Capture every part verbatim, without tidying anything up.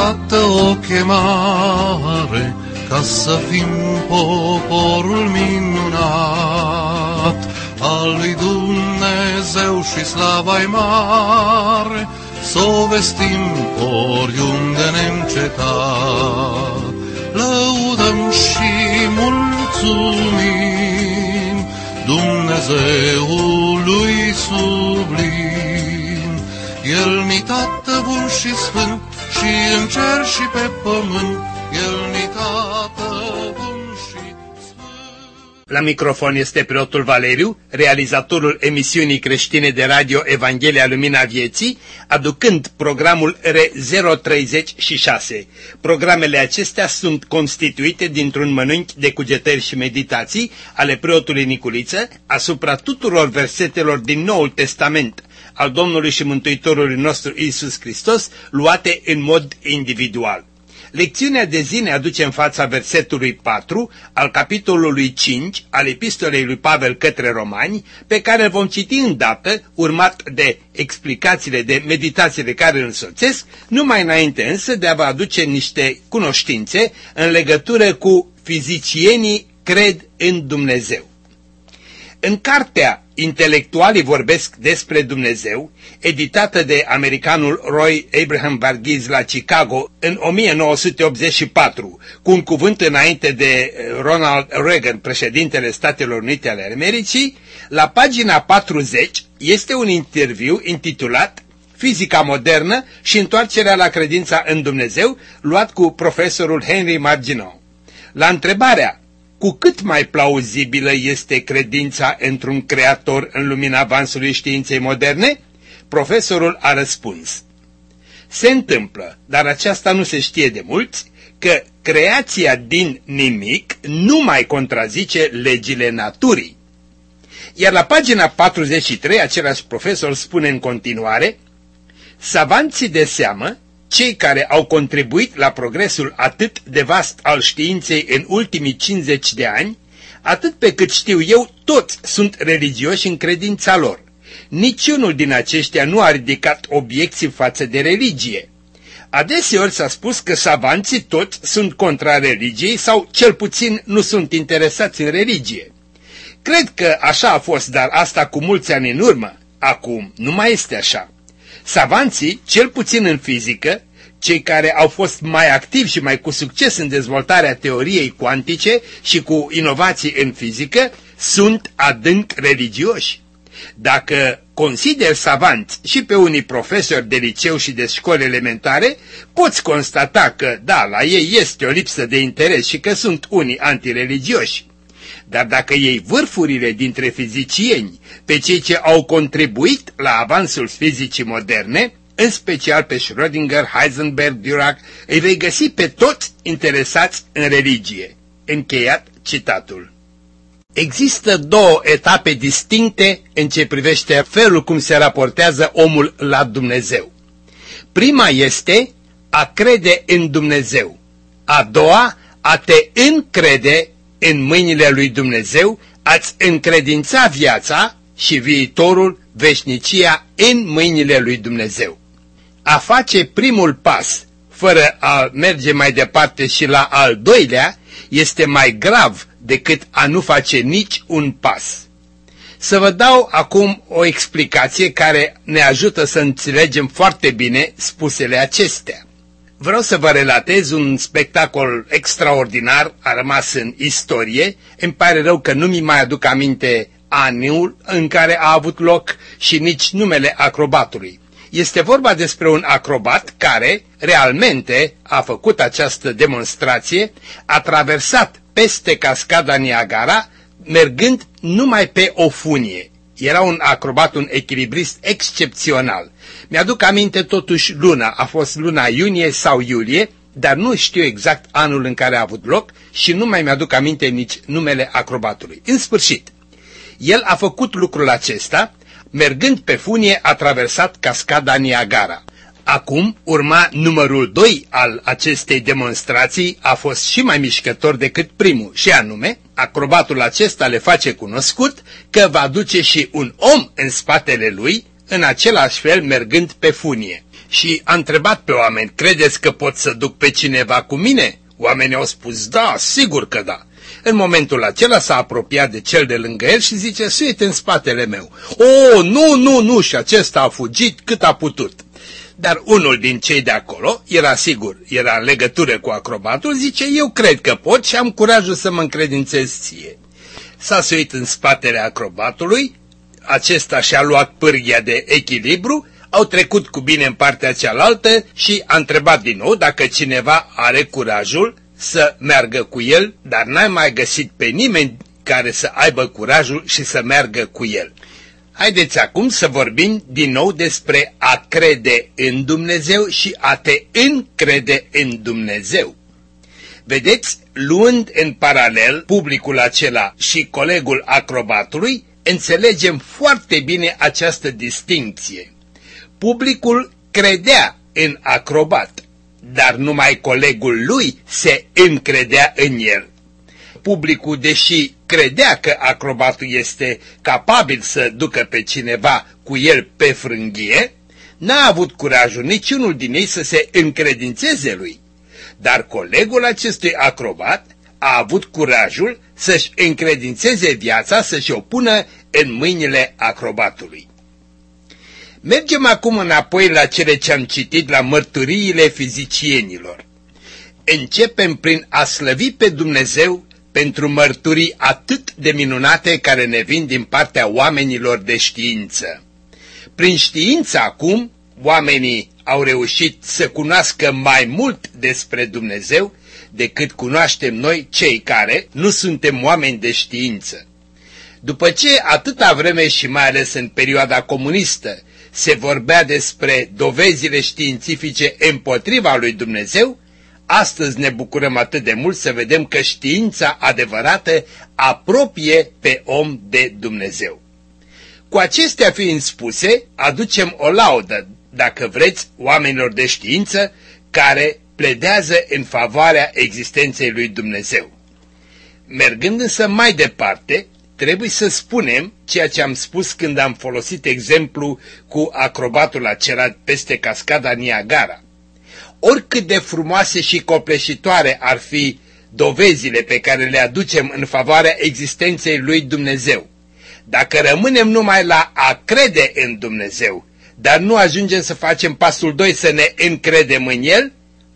odată o chemare ca să fim poporul minunat al lui Dumnezeu și slava-i mare, s-o vestim oriunde neîncetat. Lăudăm și mulțumim Dumnezeului sublim. El-ni Tată bun și sfânt, și în cer și pe pământ, El-ni Tată bun și sfânt. La microfon este preotul Valeriu, realizatorul emisiunii creștine de radio Evanghelia Lumina Vieții, aducând programul R zero treizeci și șase. Programele acestea sunt constituite dintr-un mănânchi de cugetări și meditații ale preotului Niculiță asupra tuturor versetelor din Noul Testament al Domnului și Mântuitorului nostru Iisus Hristos, luate în mod individual. Lecțiunea de zi ne aduce în fața versetului patru al capitolului cinci al epistolei lui Pavel către Romani, pe care îl vom citi îndată, urmat de explicațiile, de meditațiile care îl însoțesc, numai înainte însă de a vă aduce niște cunoștințe în legătură cu fizicienii cred în Dumnezeu. În cartea Intelectualii vorbesc despre Dumnezeu, editată de americanul Roy Abraham Varghese la Chicago în o mie nouă sute optzeci și patru, cu un cuvânt înainte de Ronald Reagan, președintele Statelor Unite ale Americii, la pagina patruzeci este un interviu intitulat Fizica modernă și întoarcerea la credința în Dumnezeu, luat cu profesorul Henry Margenau. La întrebarea cu cât mai plauzibilă este credința într-un creator în lumina avansului științei moderne, profesorul a răspuns: se întâmplă, dar aceasta nu se știe de mulți, că creația din nimic nu mai contrazice legile naturii. Iar la pagina patruzeci și trei, același profesor spune în continuare: savanții de seamă, cei care au contribuit la progresul atât de vast al științei în ultimii cincizeci de ani, atât pe cât știu eu, toți sunt religioși în credința lor. Niciunul din aceștia nu a ridicat obiecții față de religie. Adeseori s-a spus că savanții toți sunt contra religiei sau cel puțin nu sunt interesați în religie. Cred că așa a fost, dar asta cu mulți ani în urmă. Acum nu mai este așa. Savanții, cel puțin în fizică, cei care au fost mai activi și mai cu succes în dezvoltarea teoriei cuantice și cu inovații în fizică, sunt adânc religioși. Dacă consideri savanți și pe unii profesori de liceu și de școli elementare, poți constata că, da, la ei este o lipsă de interes și că sunt unii antireligioși. Dar dacă iei vârfurile dintre fizicieni, pe cei ce au contribuit la avansul fizicii moderne, în special pe Schrödinger, Heisenberg, Dirac, îi vei găsi pe toți interesați în religie. Încheiat citatul. Există două etape distincte în ce privește felul cum se raportează omul la Dumnezeu. Prima este a crede în Dumnezeu. A doua, a te încrede în mâinile lui Dumnezeu, ați încredința viața și viitorul, veșnicia, în mâinile lui Dumnezeu. A face primul pas, fără a merge mai departe și la al doilea, este mai grav decât a nu face nici un pas. Să vă dau acum o explicație care ne ajută să înțelegem foarte bine spusele acestea. Vreau să vă relatez un spectacol extraordinar, a rămas în istorie. Îmi pare rău că nu mi mai aduc aminte anul în care a avut loc și nici numele acrobatului. Este vorba despre un acrobat care realmente a făcut această demonstrație, a traversat peste cascada Niagara, mergând numai pe o funie. Era un acrobat, un echilibrist excepțional. Mi-aduc aminte totuși luna, a fost luna iunie sau iulie, dar nu știu exact anul în care a avut loc și nu mai mi-aduc aminte nici numele acrobatului. În sfârșit, el a făcut lucrul acesta, mergând pe funie a traversat cascada Niagara. Acum urma numărul doi al acestei demonstrații, a fost și mai mișcător decât primul, și anume, acrobatul acesta le face cunoscut că va duce și un om în spatele lui, în același fel mergând pe funie. și a întrebat pe oameni, credeți că pot să duc pe cineva cu mine? Oamenii au spus, da, sigur că da. În momentul acela s-a apropiat de cel de lângă el și zice, suie-te în spatele meu. O, nu, nu, nu, și acesta a fugit cât a putut. Dar unul din cei de acolo, era sigur, era în legătură cu acrobatul, zice, eu cred că pot și am curajul să mă încredințez ție. S-a suit în spatele acrobatului, acesta și-a luat pârghia de echilibru, au trecut cu bine în partea cealaltă și a întrebat din nou dacă cineva are curajul să meargă cu el, dar n-a mai găsit pe nimeni care să aibă curajul și să meargă cu el. Haideți acum să vorbim din nou despre a crede în Dumnezeu și a te încrede în Dumnezeu. Vedeți, luând în paralel publicul acela și colegul acrobatului, înțelegem foarte bine această distincție. Publicul credea în acrobat, dar numai colegul lui se încredea în el. Publicul, deși credea că acrobatul este capabil să ducă pe cineva cu el pe frânghie, n-a avut curajul niciunul din ei să se încredințeze lui. Dar colegul acestui acrobat a avut curajul să-și încredințeze viața, să-și o pună în mâinile acrobatului. Mergem acum înapoi la cele ce am citit la mărturiile fizicienilor. Începem prin a slăvi pe Dumnezeu pentru mărturii atât de minunate care ne vin din partea oamenilor de știință. Prin știință acum, oamenii au reușit să cunoască mai mult despre Dumnezeu decât cunoaștem noi cei care nu suntem oameni de știință. După ce atâta vreme și mai ales în perioada comunistă se vorbea despre dovezile științifice împotriva lui Dumnezeu, astăzi ne bucurăm atât de mult să vedem că știința adevărată apropie pe om de Dumnezeu. Cu acestea fiind spuse, aducem o laudă, dacă vreți, oamenilor de știință care pledează în favoarea existenței lui Dumnezeu. Mergând însă mai departe, trebuie să spunem ceea ce am spus când am folosit exemplu cu acrobatul acela peste cascada Niagara. Oricât de frumoase și copleșitoare ar fi dovezile pe care le aducem în favoarea existenței lui Dumnezeu, dacă rămânem numai la a crede în Dumnezeu, dar nu ajungem să facem pasul doi, să ne încredem în El,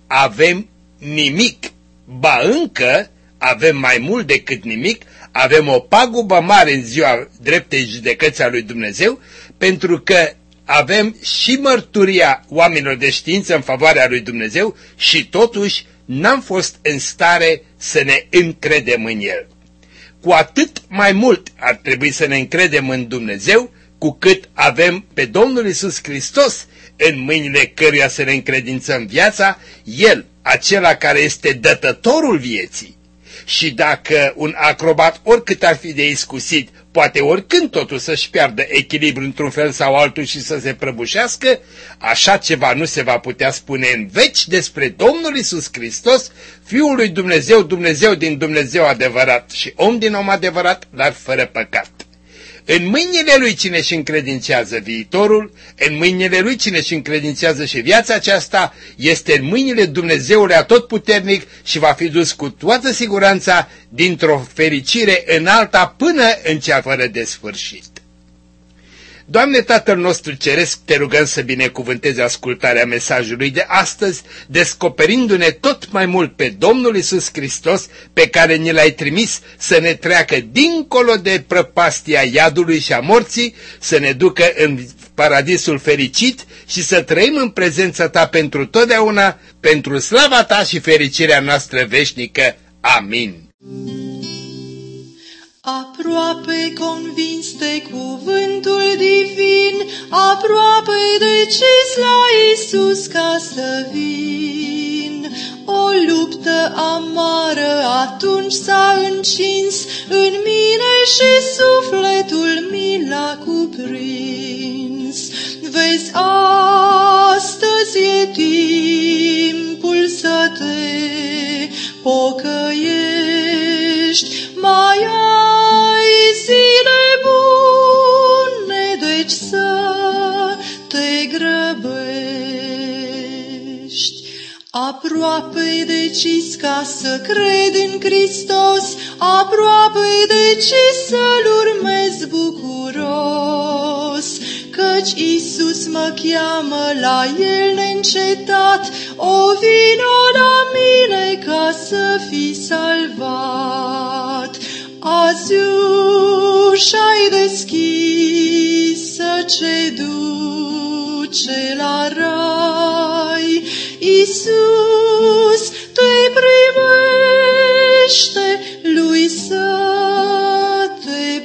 avem nimic, ba încă avem mai mult decât nimic, avem o pagubă mare în ziua dreptei judecăți a lui Dumnezeu, pentru că avem și mărturia oamenilor de știință în favoarea lui Dumnezeu și totuși n-am fost în stare să ne încredem în El. Cu atât mai mult ar trebui să ne încredem în Dumnezeu, cu cât avem pe Domnul Iisus Hristos în mâinile căruia să ne încredințăm viața, El, acela care este dătătorul vieții. Și dacă un acrobat, oricât ar fi de iscusit, poate oricând totul să-și piardă echilibru într-un fel sau altul și să se prăbușească, așa ceva nu se va putea spune în veci despre Domnul Iisus Hristos, Fiul lui Dumnezeu, Dumnezeu din Dumnezeu adevărat și om din om adevărat, dar fără păcat. În mâinile Lui cine își încredințează viitorul, în mâinile Lui cine își încredințează și viața aceasta, este în mâinile Dumnezeului Atotputernic și va fi dus cu toată siguranța dintr-o fericire în alta până în cea fără de sfârșit. Doamne Tatăl nostru Ceresc, te rugăm să binecuvântezi ascultarea mesajului de astăzi, descoperindu-ne tot mai mult pe Domnul Iisus Hristos, pe care ne l-ai trimis să ne treacă dincolo de prăpastia iadului și a morții, să ne ducă în paradisul fericit și să trăim în prezența Ta pentru totdeauna, pentru slava Ta și fericirea noastră veșnică. Amin. Aproape convins de cuvântul divin, aproape decis la Iisus ca să vin. O luptă amară atunci s-a încins în mine și sufletul mi l-a cuprins. Vezi, astăzi e timpul să te pocăiești, mai ai zile bune, deci să te grăbești. Aproape decis ca să cred în Hristos, aproape decis să-L urmez bucuros, căci Iisus mă cheamă la El neîncetat, o vino la mine ca să fii salvat. Azi ușa-i deschisă ce duce la rai, Iisus te primește, lui să te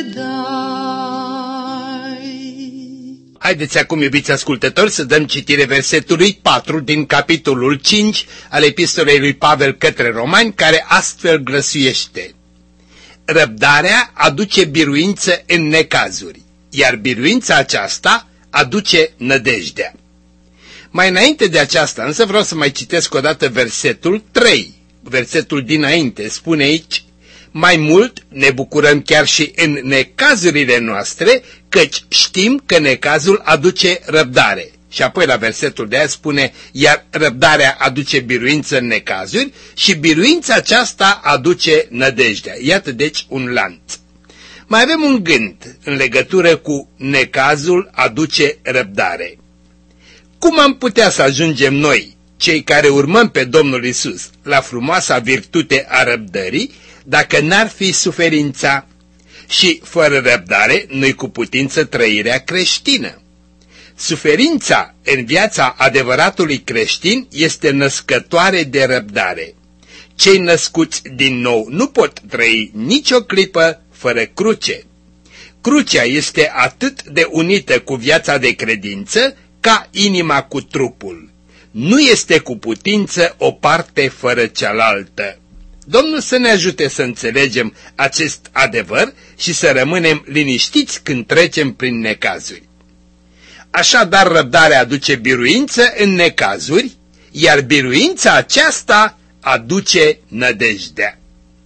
predai. Haideți acum, iubiți ascultători, să dăm citire versetului patru din capitolul cinci al epistolei lui Pavel către Romani, care astfel glăsuiește: răbdarea aduce biruință în necazuri, iar biruința aceasta aduce nădejdea. Mai înainte de aceasta însă vreau să mai citesc o dată versetul trei. Versetul dinainte spune aici: mai mult ne bucurăm chiar și în necazurile noastre, căci știm că necazul aduce răbdare. Și apoi la versetul de aia spune: iar răbdarea aduce biruință în necazuri și biruința aceasta aduce nădejdea. Iată deci un lanț. Mai avem un gând în legătură cu necazul aduce răbdare. Cum am putea să ajungem noi, cei care urmăm pe Domnul Iisus, la frumoasa virtute a răbdării, dacă n-ar fi suferința? Și fără răbdare nu-i cu putință trăirea creștină. Suferința în viața adevăratului creștin este născătoare de răbdare. Cei născuți din nou nu pot trăi nicio clipă fără cruce. Crucea este atât de unită cu viața de credință ca inima cu trupul. Nu este cu putință o parte fără cealaltă. Domnul să ne ajute să înțelegem acest adevăr și să rămânem liniștiți când trecem prin necazuri. Așadar, răbdarea aduce biruință în necazuri, iar biruința aceasta aduce nădejdea.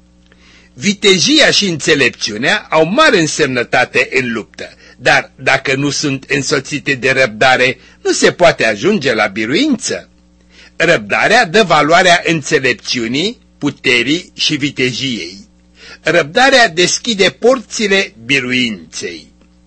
Vitejia și înțelepciunea au mare însemnătate în luptă, dar dacă nu sunt însoțite de răbdare, nu se poate ajunge la biruință. Răbdarea dă valoarea înțelepciunii, puterii și vitejiei. Răbdarea deschide porțile biruinței.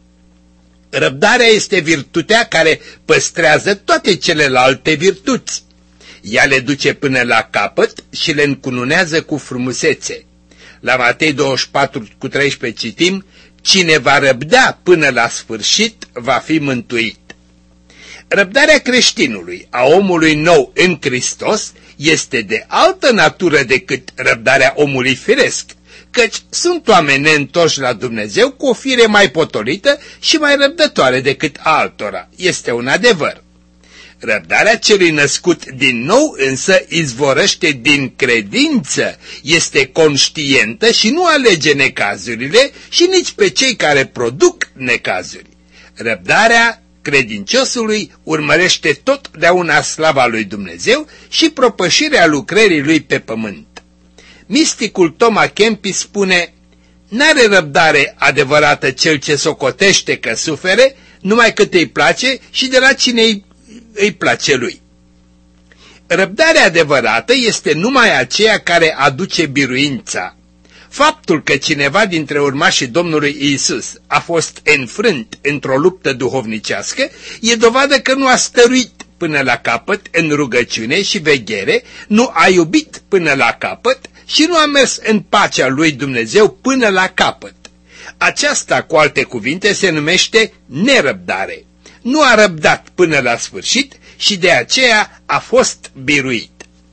Răbdarea este virtutea care păstrează toate celelalte virtuți. Ea le duce până la capăt și le încununează cu frumusețe. La Matei douăzeci și patru cu treisprezece citim: cine va răbda până la sfârșit va fi mântuit. Răbdarea creștinului, a omului nou în Hristos, este de altă natură decât răbdarea omului firesc, căci sunt oameni neîntorși la Dumnezeu cu o fire mai potolită și mai răbdătoare decât altora. Este un adevăr. Răbdarea celui născut din nou însă izvorăște din credință, este conștientă și nu alege necazurile și nici pe cei care produc necazuri. Răbdarea credinciosului urmărește totdeauna slava lui Dumnezeu și propășirea lucrării lui pe pământ. Misticul Toma Kempis spune: n-are răbdare adevărată cel ce socotește că sufere, numai cât îi place și de la cine îi, îi place lui. Răbdarea adevărată este numai aceea care aduce biruința. Faptul că cineva dintre urmașii Domnului Iisus a fost înfrânt într-o luptă duhovnicească e dovadă că nu a stăruit până la capăt în rugăciune și veghere, nu a iubit până la capăt și nu a mers în pacea lui Dumnezeu până la capăt. Aceasta, cu alte cuvinte, se numește nerăbdare. Nu a răbdat până la sfârșit și de aceea a fost biruit.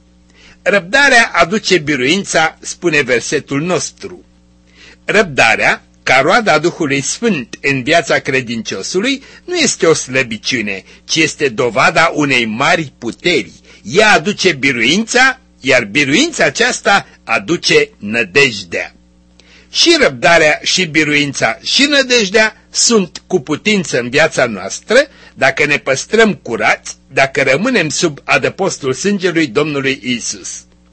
Răbdarea aduce biruința, spune versetul nostru. Răbdarea, ca roada Duhului Sfânt în viața credinciosului, nu este o slăbiciune, ci este dovada unei mari puteri. Ea aduce biruința, iar biruința aceasta aduce nădejdea. Și răbdarea și biruința și nădejdea sunt cu putință în viața noastră dacă ne păstrăm curați, dacă rămânem sub adăpostul sângelui Domnului Iisus.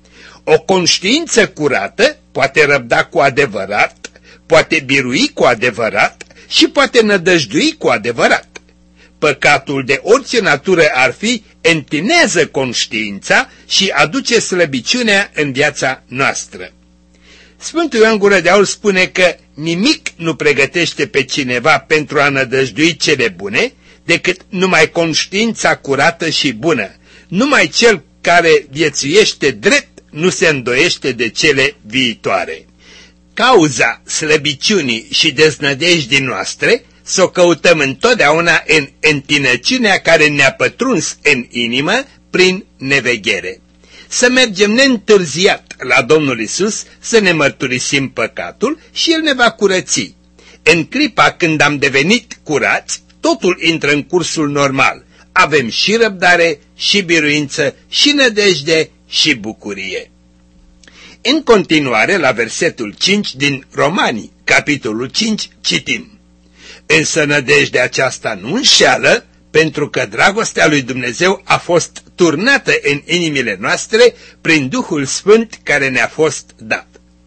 O conștiință curată poate răbda cu adevărat, poate birui cu adevărat și poate nădăjdui cu adevărat. Păcatul de orice natură ar fi întinează conștiința și aduce slăbiciunea în viața noastră. Sfântul Ioan Gură de Aur spune că nimic nu pregătește pe cineva pentru a nădăjdui cele bune decât numai conștiința curată și bună. Numai cel care viețuiește drept nu se îndoiește de cele viitoare. Cauza slăbiciunii și deznădejdii noastre să o căutăm întotdeauna în întinăciunea care ne-a pătruns în inimă prin neveghere. Să mergem neîntârziat la Domnul Iisus, să ne mărturisim păcatul și El ne va curăți. În clipa când am devenit curați, totul intră în cursul normal. Avem și răbdare, și biruință, și nădejde, și bucurie. În continuare, la versetul cinci din Romani, capitolul cinci, citim: Însă nădejdea aceasta nu înșeală, pentru că dragostea lui Dumnezeu a fost turnată în inimile noastre prin Duhul Sfânt care ne-a fost dat.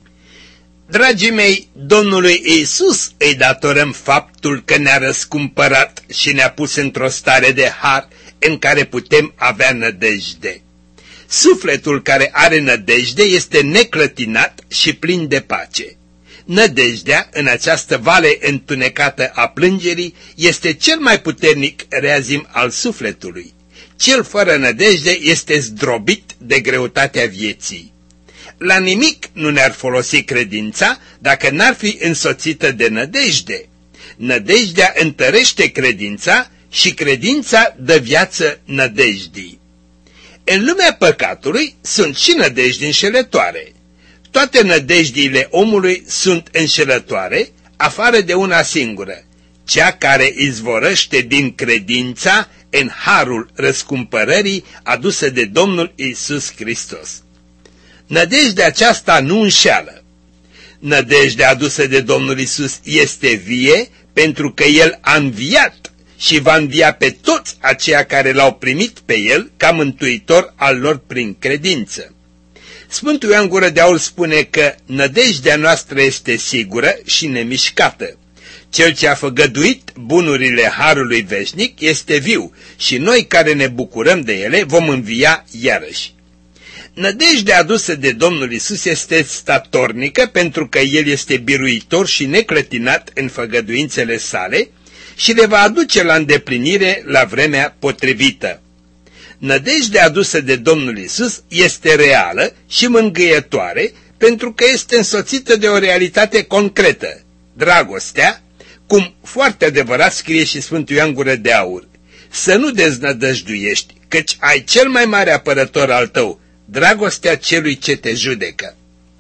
Dragii mei, Domnului Iisus îi datorăm faptul că ne-a răscumpărat și ne-a pus într-o stare de har în care putem avea nădejde. Sufletul care are nădejde este neclătinat și plin de pace. Nădejdea, în această vale întunecată a plângerii, este cel mai puternic reazim al sufletului. Cel fără nădejde este zdrobit de greutatea vieții. La nimic nu ne-ar folosi credința dacă n-ar fi însoțită de nădejde. Nădejdea întărește credința și credința dă viață nădejdii. În lumea păcatului sunt și nădejdi înșelătoare. Toate nădejdiile omului sunt înșelătoare, afară de una singură, cea care izvorăște din credința în harul răscumpărării adusă de Domnul Iisus Hristos. Nădejdea aceasta nu înșeală. Nădejdea adusă de Domnul Iisus este vie, pentru că El a înviat și va învia pe toți aceia care L-au primit pe El ca mântuitor al lor prin credință. Sfântul Ioan Gură de Aur spune că nădejdea noastră este sigură și nemișcată. Cel ce a făgăduit bunurile harului veșnic este viu și noi care ne bucurăm de ele vom învia iarăși. Nădejdea adusă de Domnul Iisus este statornică pentru că El este biruitor și neclătinat în făgăduințele sale și le va aduce la îndeplinire la vremea potrivită. Nădejdea adusă de Domnul Iisus este reală și mângâietoare pentru că este însoțită de o realitate concretă, dragostea, cum foarte adevărat scrie și Sfântul Ioan Gură de Aur: să nu deznădăjduiești, căci ai cel mai mare apărător al tău, dragostea celui ce te judecă.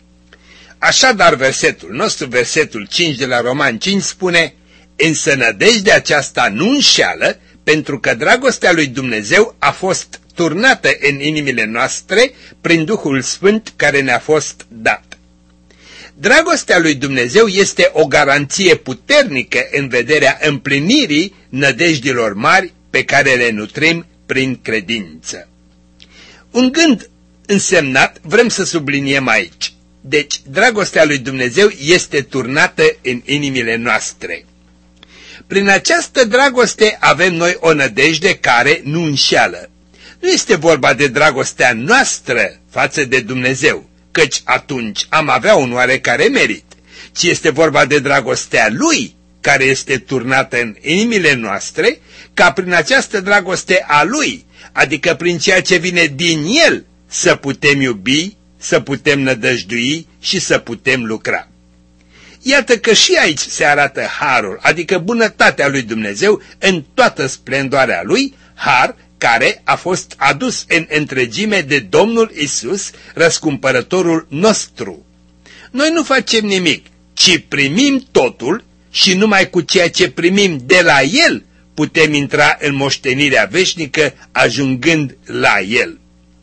Așadar, versetul nostru, versetul cinci de la Romani cinci spune: însă nădejdea aceasta nu înșeală, pentru că dragostea lui Dumnezeu a fost turnată în inimile noastre prin Duhul Sfânt care ne-a fost dat. Dragostea lui Dumnezeu este o garanție puternică în vederea împlinirii nădejdilor mari pe care le nutrim prin credință. Un gând însemnat vrem să subliniem aici. Deci, dragostea lui Dumnezeu este turnată în inimile noastre. Prin această dragoste avem noi o nădejde care nu înșeală. Nu este vorba de dragostea noastră față de Dumnezeu, căci atunci am avea un oarecare merit, ci este vorba de dragostea Lui, care este turnată în inimile noastre, ca prin această dragoste a Lui, adică prin ceea ce vine din El, să putem iubi, să putem nădăjdui și să putem lucra. Iată că și aici se arată harul, adică bunătatea lui Dumnezeu în toată splendoarea Lui, har care a fost adus în întregime de Domnul Isus, răscumpărătorul nostru. Noi nu facem nimic, ci primim totul și numai cu ceea ce primim de la El putem intra în moștenirea veșnică, ajungând la El.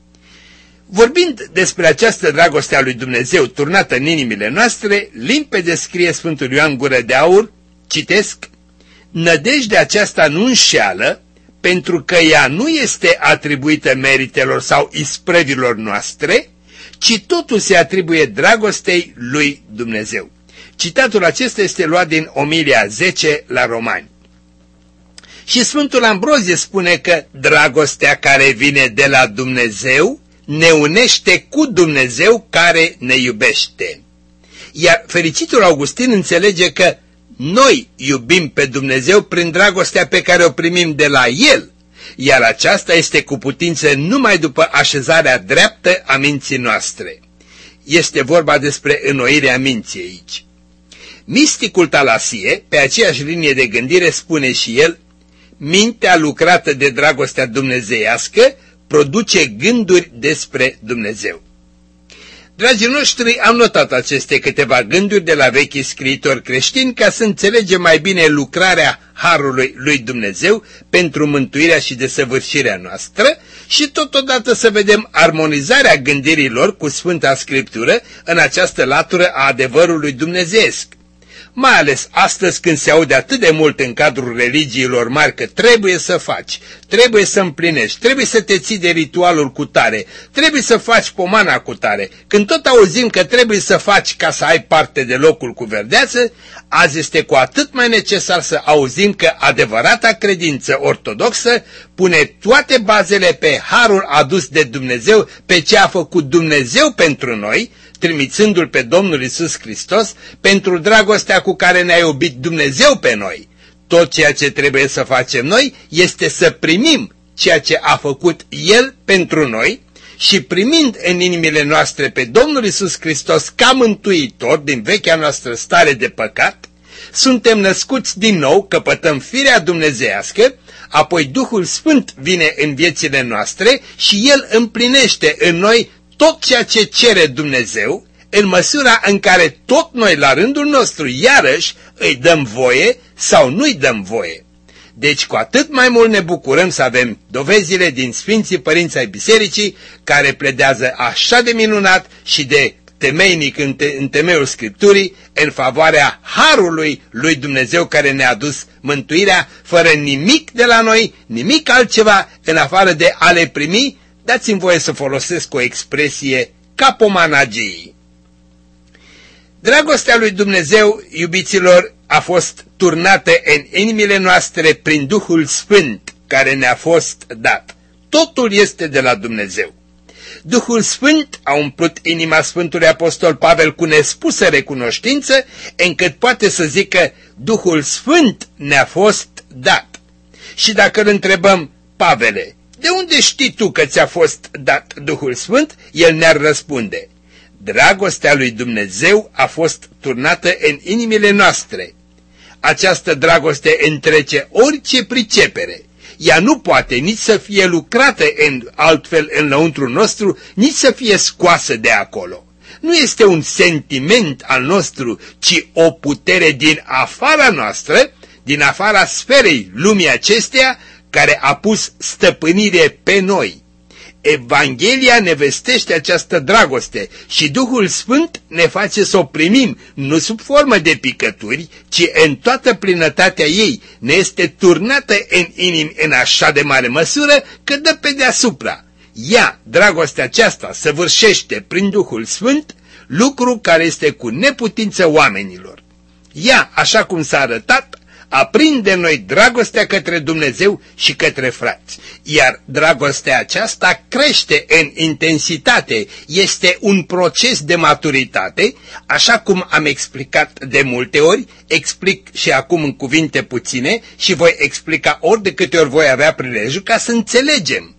Vorbind despre această dragoste a lui Dumnezeu turnată în inimile noastre, limpede scrie Sfântul Ioan Gură de Aur, citesc: nădejdea aceasta nu înșeală, pentru că ea nu este atribuită meritelor sau isprăvilor noastre, ci totul se atribuie dragostei lui Dumnezeu. Citatul acesta este luat din Omilia zece la Romani. Și Sfântul Ambrozie spune că dragostea care vine de la Dumnezeu ne unește cu Dumnezeu care ne iubește. Iar fericitul Augustin înțelege că noi iubim pe Dumnezeu prin dragostea pe care o primim de la El, iar aceasta este cu putință numai după așezarea dreaptă a minții noastre. Este vorba despre înnoirea minții aici. Misticul Talasie, pe aceeași linie de gândire, spune și el: mintea lucrată de dragostea dumnezeiască produce gânduri despre Dumnezeu. Dragii noștri, am notat aceste câteva gânduri de la vechii scriitori creștini ca să înțelegem mai bine lucrarea harului lui Dumnezeu pentru mântuirea și desăvârșirea noastră și totodată să vedem armonizarea gândirilor cu Sfânta Scriptură în această latură a adevărului dumnezeiesc. Mai ales astăzi când se aude atât de mult în cadrul religiilor mari că trebuie să faci, trebuie să împlinești, trebuie să te ții de ritualul cu tare, trebuie să faci pomana cu tare. Când tot auzim că trebuie să faci ca să ai parte de locul cu verdeață, azi este cu atât mai necesar să auzim că adevărata credință ortodoxă pune toate bazele pe harul adus de Dumnezeu, pe ce a făcut Dumnezeu pentru noi, trimițându-L pe Domnul Iisus Hristos, pentru dragostea cu care ne-a iubit Dumnezeu pe noi. Tot ceea ce trebuie să facem noi este să primim ceea ce a făcut El pentru noi și primind în inimile noastre pe Domnul Iisus Hristos ca mântuitor din vechea noastră stare de păcat, suntem născuți din nou, căpătăm firea dumnezeiască, apoi Duhul Sfânt vine în viețile noastre și El împlinește în noi tot ceea ce cere Dumnezeu, în măsura în care tot noi la rândul nostru iarăși îi dăm voie sau nu îi dăm voie. Deci cu atât mai mult ne bucurăm să avem dovezile din Sfinții Părinți ai Bisericii care pledează așa de minunat și de temeinic în, te, în temeiul Scripturii în favoarea harului lui Dumnezeu care ne-a adus mântuirea fără nimic de la noi, nimic altceva în afară de a le primi. Dați-mi voie să folosesc o expresie ca pomanagii. Dragostea lui Dumnezeu, iubiților, a fost turnată în inimile noastre prin Duhul Sfânt care ne-a fost dat. Totul este de la Dumnezeu. Duhul Sfânt a umplut inima Sfântului Apostol Pavel cu nespusă recunoștință, încât poate să zică: Duhul Sfânt ne-a fost dat. Și dacă îl întrebăm: Pavele, de unde știi tu că ți-a fost dat Duhul Sfânt? El ne-ar răspunde: dragostea lui Dumnezeu a fost turnată în inimile noastre. Această dragoste întrece orice pricepere. Ea nu poate nici să fie lucrată în altfel înăuntru nostru, nici să fie scoasă de acolo. Nu este un sentiment al nostru, ci o putere din afara noastră, din afara sferei lumii acesteia, care a pus stăpânire pe noi. Evanghelia ne vestește această dragoste și Duhul Sfânt ne face să o primim, nu sub formă de picături, ci în toată plinătatea ei. Ne este turnată în inimi în așa de mare măsură că dă pe deasupra. Ea, dragostea aceasta, săvârșește prin Duhul Sfânt lucru care este cu neputință oamenilor. Ea, așa cum s-a arătat, aprinde în noi dragostea către Dumnezeu și către frați. Iar dragostea aceasta crește în intensitate, este un proces de maturitate, așa cum am explicat de multe ori, explic și acum în cuvinte puține și voi explica ori de câte ori voi avea prilejul ca să înțelegem.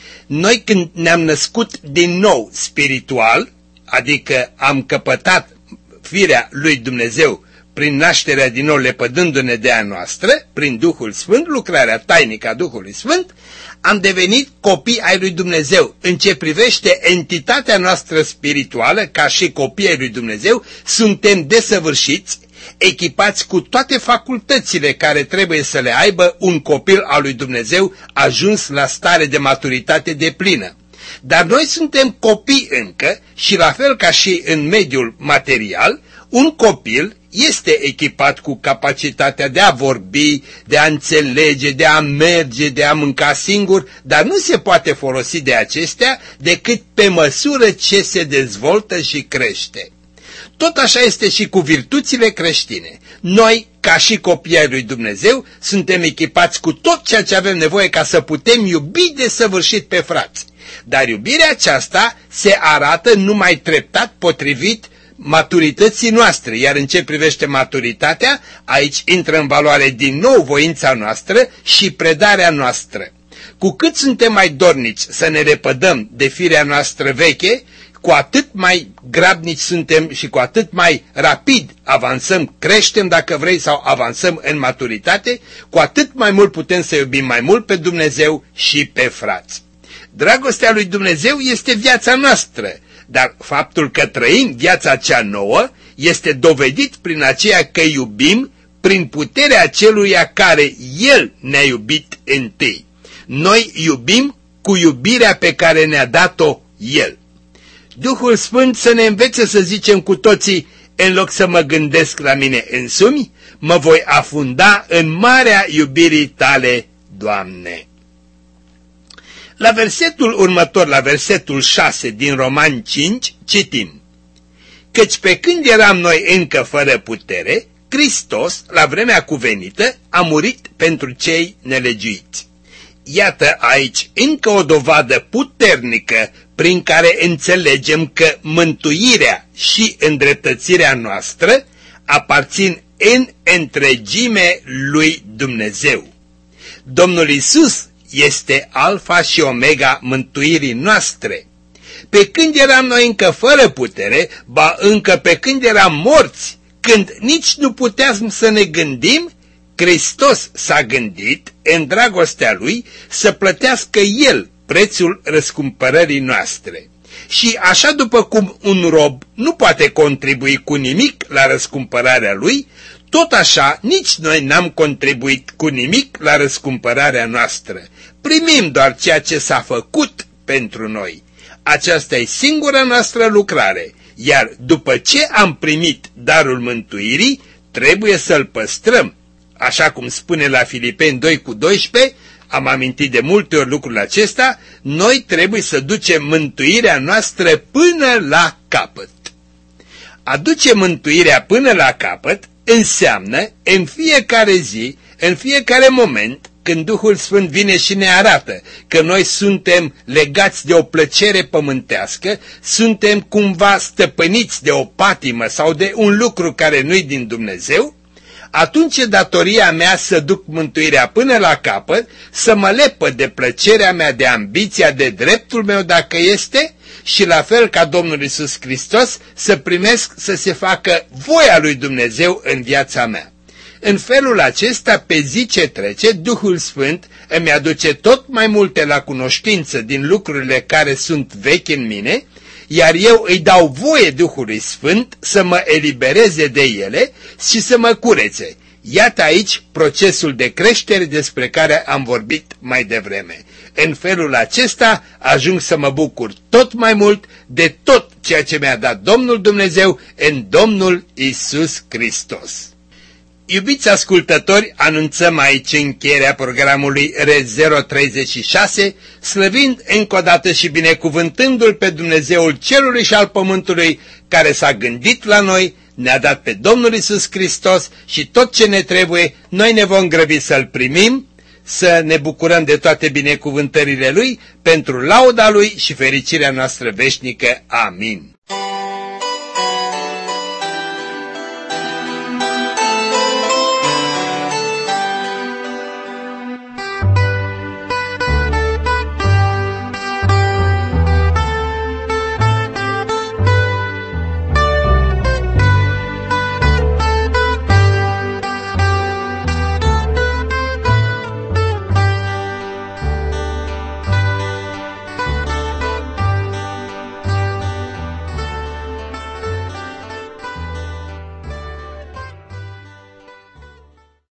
Noi când ne-am născut din nou spiritual, adică am căpătat firea lui Dumnezeu, prin nașterea din nou lepădându-ne de a noastră, prin Duhul Sfânt, lucrarea tainică a Duhului Sfânt, am devenit copii ai lui Dumnezeu. În ce privește entitatea noastră spirituală, ca și copii ai lui Dumnezeu, suntem desăvârșiți, echipați cu toate facultățile care trebuie să le aibă un copil al lui Dumnezeu ajuns la stare de maturitate deplină. Dar noi suntem copii încă și la fel ca și în mediul material, un copil este echipat cu capacitatea de a vorbi, de a înțelege, de a merge, de a mânca singur, dar nu se poate folosi de acestea decât pe măsură ce se dezvoltă și crește. Tot așa este și cu virtuțile creștine. Noi, ca și copiii lui Dumnezeu, suntem echipați cu tot ceea ce avem nevoie ca să putem iubi desăvârșit pe frați. Dar iubirea aceasta se arată numai treptat potrivit maturității noastre, iar în ce privește maturitatea, aici intră în valoare din nou voința noastră și predarea noastră. Cu cât suntem mai dornici să ne repădăm de firea noastră veche, cu atât mai grabnici suntem și cu atât mai rapid avansăm, creștem dacă vrei sau avansăm în maturitate, cu atât mai mult putem să iubim mai mult pe Dumnezeu și pe frați. Dragostea lui Dumnezeu este viața noastră, dar faptul că trăim viața cea nouă este dovedit prin aceea că iubim prin puterea celuia care El ne-a iubit întâi. Noi iubim cu iubirea pe care ne-a dat-o El. Duhul Sfânt să ne învețe să zicem cu toții, în loc să mă gândesc la mine însumi, mă voi afunda în marea iubirii Tale, Doamne. La versetul următor, la versetul șase din Romani cinci, citim: Căci pe când eram noi încă fără putere, Hristos, la vremea cuvenită, a murit pentru cei nelegiuiți. Iată aici încă o dovadă puternică prin care înțelegem că mântuirea și îndreptățirea noastră aparțin în întregime lui Dumnezeu. Domnul Iisus este alfa și omega mântuirii noastre. Pe când eram noi încă fără putere, ba încă pe când eram morți, când nici nu puteam să ne gândim, Hristos s-a gândit, în dragostea Lui, să plătească El prețul răscumpărării noastre. Și așa după cum un rob nu poate contribui cu nimic la răscumpărarea lui, tot așa nici noi n-am contribuit cu nimic la răscumpărarea noastră. Primim doar ceea ce s-a făcut pentru noi. Aceasta e singura noastră lucrare, iar după ce am primit darul mântuirii, trebuie să-l păstrăm. Așa cum spune la Filipeni doi cu doisprezece, am amintit de multe ori lucrul acesta, noi trebuie să ducem mântuirea noastră până la capăt. A duce mântuirea până la capăt înseamnă în fiecare zi, în fiecare moment, când Duhul Sfânt vine și ne arată că noi suntem legați de o plăcere pământească, suntem cumva stăpâniți de o patimă sau de un lucru care nu-i din Dumnezeu, atunci e datoria mea să duc mântuirea până la capăt, să mă lepăd de plăcerea mea, de ambiția, de dreptul meu dacă este, și la fel ca Domnul Iisus Hristos să primesc să se facă voia lui Dumnezeu în viața mea. În felul acesta, pe zi ce trece, Duhul Sfânt îmi aduce tot mai multe la cunoștință din lucrurile care sunt vechi în mine, iar eu îi dau voie Duhului Sfânt să mă elibereze de ele și să mă curețe. Iată aici procesul de creștere despre care am vorbit mai devreme. În felul acesta ajung să mă bucur tot mai mult de tot ceea ce mi-a dat Domnul Dumnezeu în Domnul Iisus Hristos. Iubiți ascultători, anunțăm aici încheierea programului R zero treizeci și șase, slăvind încă o dată și binecuvântându-L pe Dumnezeul cerului și al pământului, care s-a gândit la noi, ne-a dat pe Domnul Iisus Hristos și tot ce ne trebuie, noi ne vom grăbi să-L primim, să ne bucurăm de toate binecuvântările Lui, pentru lauda Lui și fericirea noastră veșnică. Amin.